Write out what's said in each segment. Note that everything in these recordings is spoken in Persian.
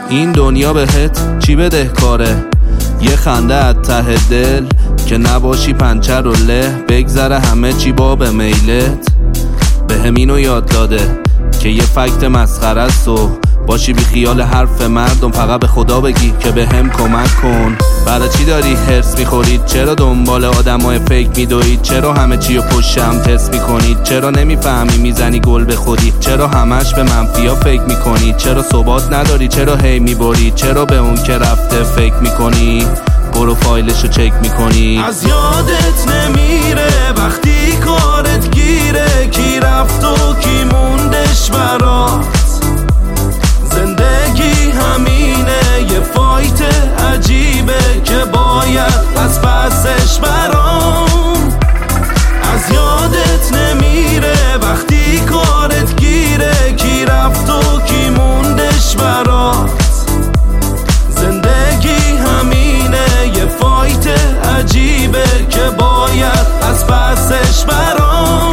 این دنیا بهت چی بدهکاره؟ یه خنده از ته دل که نباشی پنچر و له، بگذره همه چی با به میلت. بهم اینو یاد داده که یه فکت مسخره است و باشی بی خیال حرف مردم، فقط به خدا بگی که بهم کمک کن. برای چی داری هرس میخورید؟ چرا دنبال آدمای فیک میدوید؟ چرا همه چی رو پشتم تست میکنید؟ چرا نمیفهمی میزنی گل به خودی؟ چرا همش به منفیا فکر میکنی؟ چرا ثبات نداری؟ چرا هی میبری؟ چرا به اون که رفته فکر میکنی؟ پروفایلشو چک میکنی؟ از یادت نمیره وقتی کارت گیره، کی رفت و کی موندش برات. زندگی همینه، یه فایت عجیبه که باید از پسش برام. از یادت نمیره وقتی کارت گیره، کی رفت و کی موندش برات. زندگی همینه، یه فایت عجیبه که باید از پسش برام.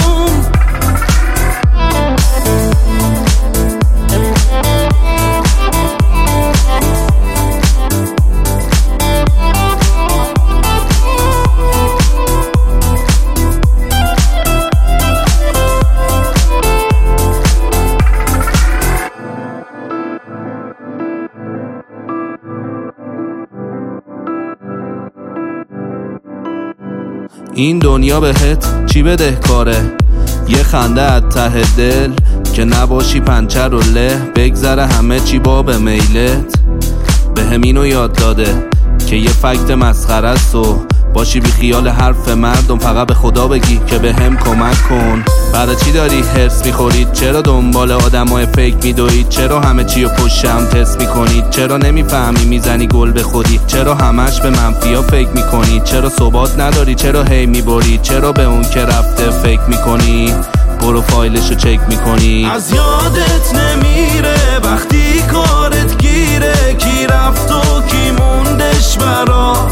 این دنیا بهت چی بدهکاره؟ یه خنده از ته دل که نباشی پنچر و له، بگذره همه چی با به میلت. بهم اینو یاد داده که یه فکت مسخره است و باشی بی خیال حرف مردم، فقط به خدا بگی که بهم کمک کن. برای چی داری هرس میخورید؟ چرا دنبال آدمای فیک میدوید؟ چرا همه چی رو پشتم تست میکنید؟ چرا نمیفهمی میزنی گل به خودی؟ چرا همش به منفیا فکر میکنی؟ چرا ثبات نداری؟ چرا هی میبری؟ چرا به اون که رفته فکر میکنی؟ پروفایلشو چک میکنی؟ از یادت نمیره وقتی کارت گیره، کی رفت و کی موندش برات.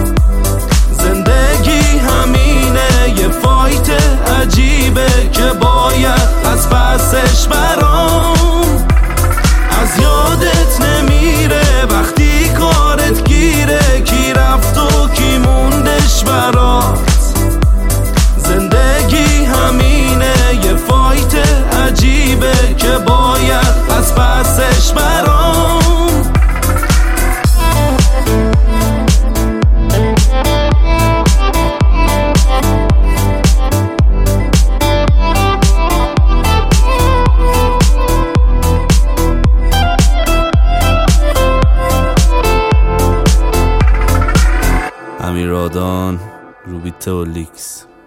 زندگی همینه، یه فایت عجیبه که باید از پسش برام. از یادت نمیره وقتی کارت گیره، کی رفت و کی موندش برات. زندگی همینه، یه فایت عجیبه که باید از پسش برام. امیرادان، روبیته و لیکس.